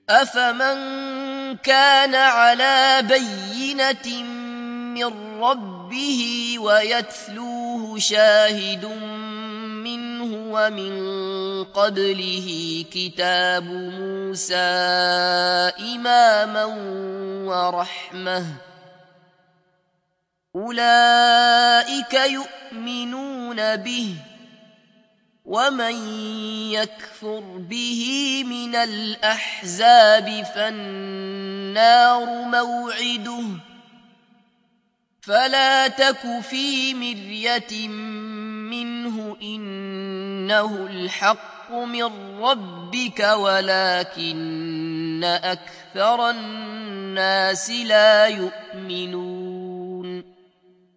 أفمن كان على بينة من ربه ويتلوه شاهد منه ومن قبله كتاب موسى إماما ورحمة أولئك يؤمنون به ومن يكفر به من الأحزاب فالنار موعده فلا تك في مرية منه إنه الحق من ربك ولكن أكثر الناس لا يؤمنون